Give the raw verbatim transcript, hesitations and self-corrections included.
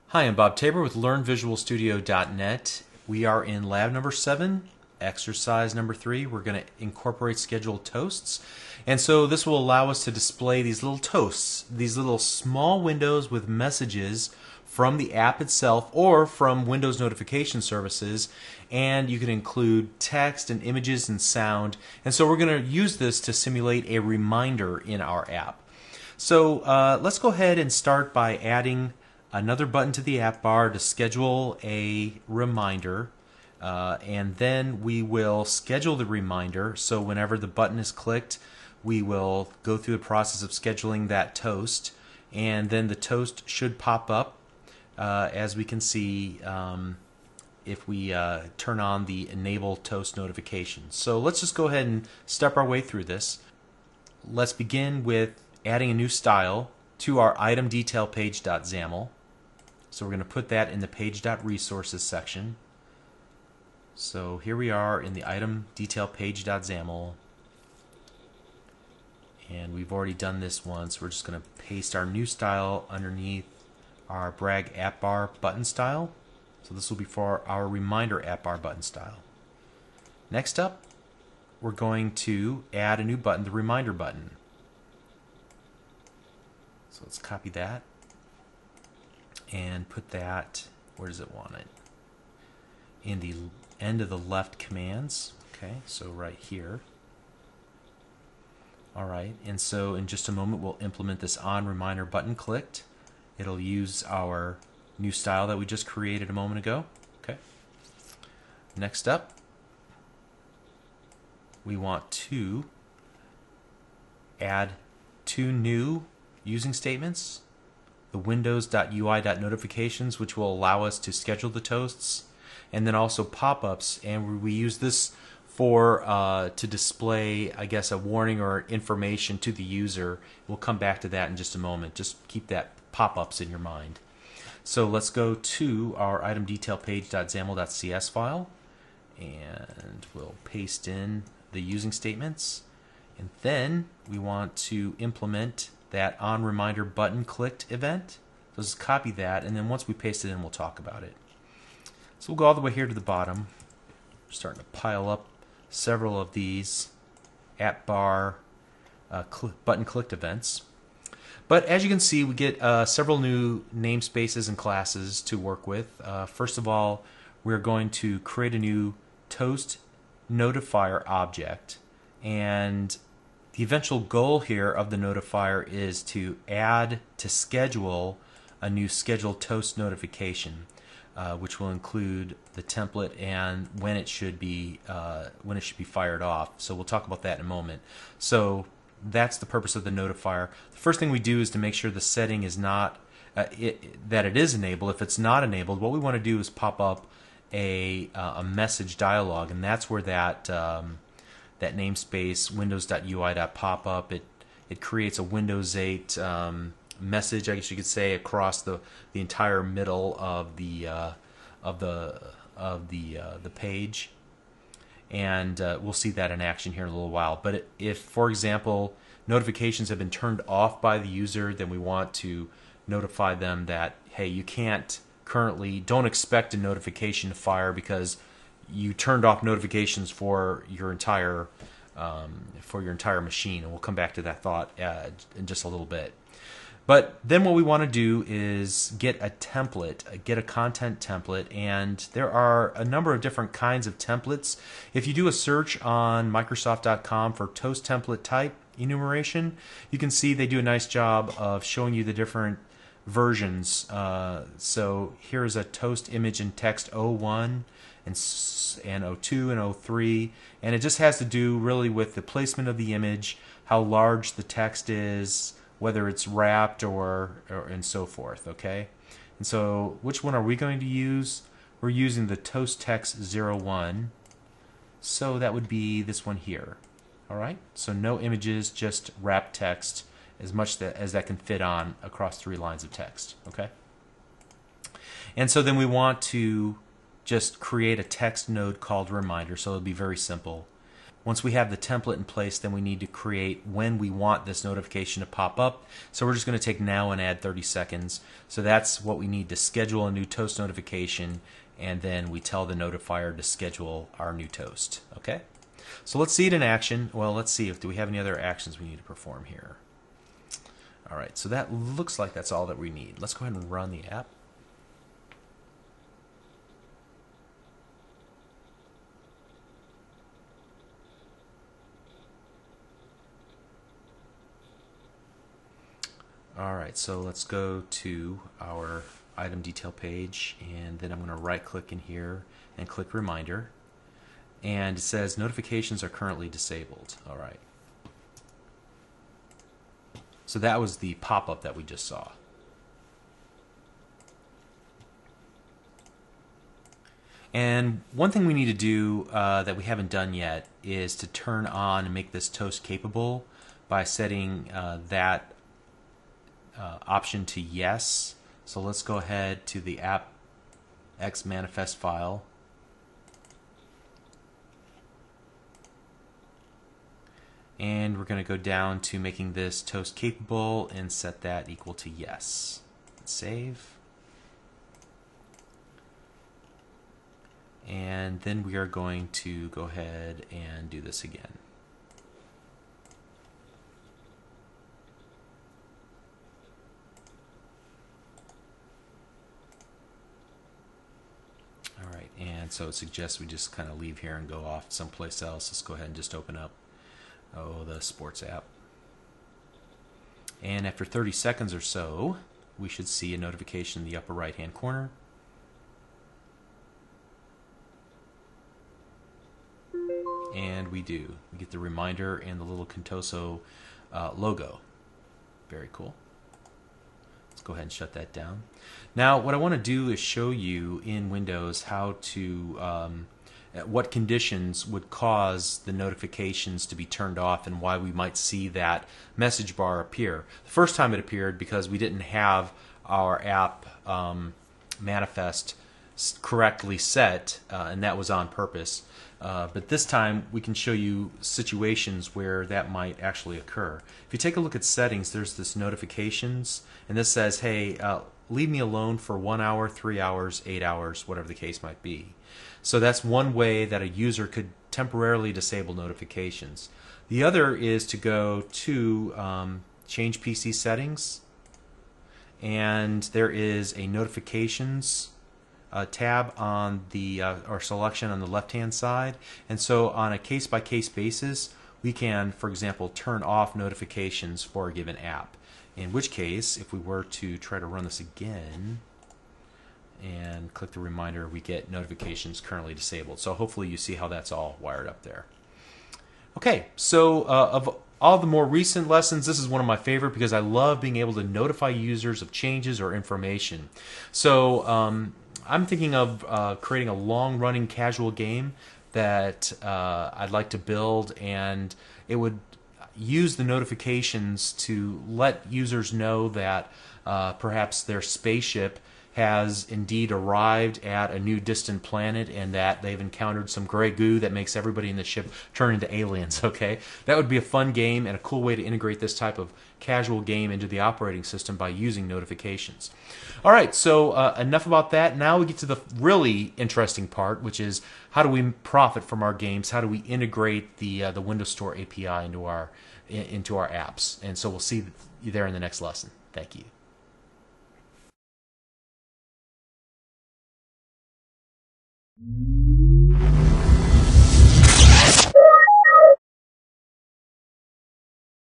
Hi, I'm Bob Tabor with Learn Visual Studio dot net. We are in lab number seven, exercise number three. We're going to incorporate scheduled toasts. And so this will allow us to display these little toasts, these little small windows with messages from the app itself or from Windows notification services. And you can include text and images and sound. And so we're going to use this to simulate a reminder in our app. So uh, let's go ahead and start by adding another button to the app bar to schedule a reminder, uh, and then we will schedule the reminder. So whenever the button is clicked, we will go through the process of scheduling that toast, and then the toast should pop up, uh, as we can see um, if we uh, turn on the enable toast notifications. So let's just go ahead and step our way through this. Let's begin with adding a new style to our item detail page.xaml. So we're going to put that in the page.resources section. So here we are in the item detail page.xaml. And we've already done this once. We're just going to paste our new style underneath our Bragg app bar button style. So this will be for our reminder app bar button style. Next up, we're going to add a new button, the reminder button. So let's copy that and put that, where does it want it? In the end of the left commands. Okay, so right here. Alright, and so in just a moment we'll implement this on reminder button clicked. It'll use our new style that we just created a moment ago. Okay. Next up, we want to add two new using statements, the windows.ui.notifications, which will allow us to schedule the toasts, and then also pop-ups, and we use this for uh, to display, I guess, a warning or information to the user. We'll come back to that in just a moment. Just keep that pop-ups in your mind. So let's go to our item detail page.xaml.cs file, and we'll paste in the using statements, and then we want to implement that on reminder button clicked event. So just copy that, and then once we paste it in, we'll talk about it. So we'll go all the way here to the bottom. We're starting to pile up several of these app bar uh, cl button clicked events. But as you can see, we get uh, several new namespaces and classes to work with. Uh, first of all, we're going to create a new toast notifier object, and the eventual goal here of the notifier is to add to schedule a new scheduled toast notification, uh, which will include the template and when it should be uh, when it should be fired off. So we'll talk about that in a moment. So that's the purpose of the notifier. The first thing we do is to make sure the setting is not uh, it, that it is enabled. If it's not enabled, what we want to do is pop up a uh, a message dialog, and that's where that um, that namespace windows.ui.popup, it it creates a Windows eight um, message, I guess you could say, across the the entire middle of the uh, of the of the uh, the page, and uh, we'll see that in action here in a little while. But it, if, for example, notifications have been turned off by the user, then we want to notify them that, hey, you can't currently, don't expect a notification to fire because you turned off notifications for your entire um, for your entire machine, and we'll come back to that thought uh, in just a little bit. But then what we want to do is get a template, get a content template, and there are a number of different kinds of templates. If you do a search on Microsoft dot com for toast template type enumeration, you can see they do a nice job of showing you the different versions. Uh, so here's a toast image and text oh one and and oh two and oh three, and it just has to do really with the placement of the image, how large the text is, whether it's wrapped or, or and so forth. Okay, and so which one are we going to use? We're using the toast text zero one, so that would be this one here. All right, so no images, just wrapped text, as much that, as that can fit on across three lines of text. Okay, and so then we want to just create a text node called reminder, so it'll be very simple. Once we have the template in place, then we need to create when we want this notification to pop up. So we're just going to take now and add thirty seconds. So that's what we need to schedule a new toast notification, and then we tell the notifier to schedule our new toast. Okay? So let's see it in action. Well, let's see if do we have any other actions we need to perform here. All right, so that looks like that's all that we need. Let's go ahead and run the app. Alright, so let's go to our item detail page, and then I'm going to right click in here and click reminder, and it says notifications are currently disabled. Alright, so that was the pop-up that we just saw. And one thing we need to do uh, that we haven't done yet is to turn on and make this toast capable by setting uh, that Uh, option to yes. So let's go ahead to the app X manifest file, and we're going to go down to making this toast capable and set that equal to yes. Save, and then we are going to go ahead and do this again. And so it suggests we just kind of leave here and go off someplace else. Let's go ahead and just open up, oh, the sports app. And after thirty seconds or so, we should see a notification in the upper right hand corner. And we do. We get the reminder and the little Contoso uh, logo. Very cool. Let's go ahead and shut that down. Now, what I want to do is show you in Windows how to, um, what conditions would cause the notifications to be turned off and why we might see that message bar appear. The first time it appeared because we didn't have our app um, manifest correctly set, uh, and that was on purpose. Uh, but this time we can show you situations where that might actually occur. If you take a look at settings, there's this notifications, and this says, hey, uh, leave me alone for one hour, three hours, eight hours, whatever the case might be. So that's one way that a user could temporarily disable notifications. The other is to go to um, change P C settings, and there is a notifications Uh, tab on the uh, or selection on the left hand side, and so on a case by case basis we can, for example, turn off notifications for a given app, in which case if we were to try to run this again and click the reminder, we get notifications currently disabled. So hopefully you see how that's all wired up there. Okay, so uh, of all the more recent lessons, this is one of my favorite because I love being able to notify users of changes or information. So um, I'm thinking of uh, creating a long-running casual game that uh, I'd like to build, and it would use the notifications to let users know that uh, perhaps their spaceship has indeed arrived at a new distant planet and that they've encountered some gray goo that makes everybody in the ship turn into aliens. Okay, that would be a fun game and a cool way to integrate this type of casual game into the operating system by using notifications. All right, so uh, enough about that. Now we get to the really interesting part, which is how do we profit from our games? How do we integrate the uh, the Windows Store A P I into our into our apps? And so we'll see you there in the next lesson. Thank you. Thank you.